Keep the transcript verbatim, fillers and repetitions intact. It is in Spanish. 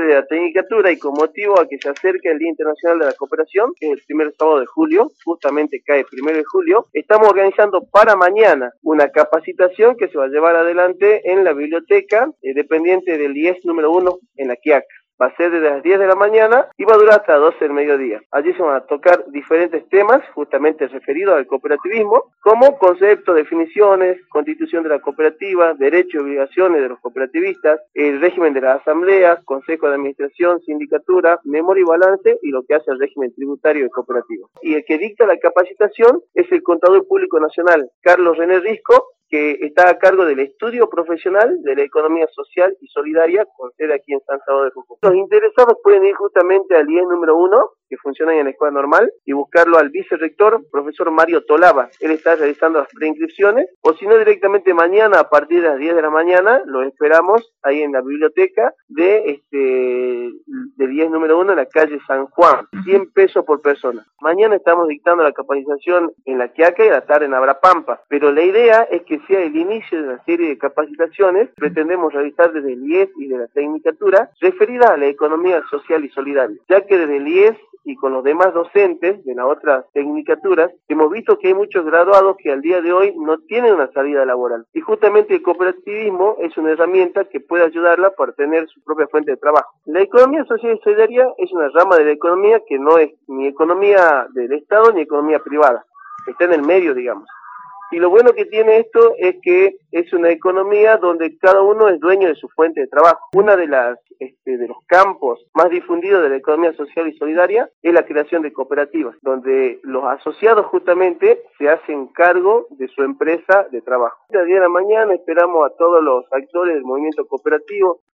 de la Tecnicatura y con motivo a que se acerque el Día Internacional de la Cooperación, que es el primer sábado de julio, justamente cae el primero de julio, estamos organizando para mañana una capacitación que se va a llevar adelante en la biblioteca eh, dependiente del I E S número uno en La Quiaca. Va a ser desde las diez de la mañana y va a durar hasta las doce del mediodía. Allí se van a tocar diferentes temas, justamente referidos al cooperativismo, como conceptos, definiciones, constitución de la cooperativa, derechos y obligaciones de los cooperativistas, el régimen de las asambleas, consejo de administración, sindicatura, memoria y balance, y lo que hace el régimen tributario de cooperativas. Y el que dicta la capacitación es el Contador Público Nacional, Carlos René Risco, que está a cargo del estudio profesional de la economía social y solidaria, con sede aquí en San Salvador de Jujuy. Los interesados pueden ir justamente al I E S número uno, que funciona en la escuela normal, y buscarlo al vicerrector, profesor Mario Tolaba. Él está realizando las preinscripciones, o si no, directamente mañana a partir de las diez de la mañana, lo esperamos ahí en la biblioteca de este del I E S número uno en la calle San Juan, cien pesos por persona. Mañana estamos dictando la capacitación en La Quiaca y a la tarde en Abrapampa, pero la idea es que sea el inicio de una serie de capacitaciones que pretendemos realizar desde el I E S y de la Tecnicatura referidas a la economía social y solidaria, ya que desde el I E S y con los demás docentes de las otras tecnicaturas, hemos visto que hay muchos graduados que al día de hoy no tienen una salida laboral. Y justamente el cooperativismo es una herramienta que puede ayudarla para tener su propia fuente de trabajo. La economía social y solidaria es una rama de la economía que no es ni economía del Estado ni economía privada. Está en el medio, digamos. Y lo bueno que tiene esto es que es una economía donde cada uno es dueño de su fuente de trabajo. Una de las este, de los campos más difundidos de la economía social y solidaria es la creación de cooperativas, donde los asociados justamente se hacen cargo de su empresa de trabajo. El día de la mañana esperamos a todos los actores del movimiento cooperativo,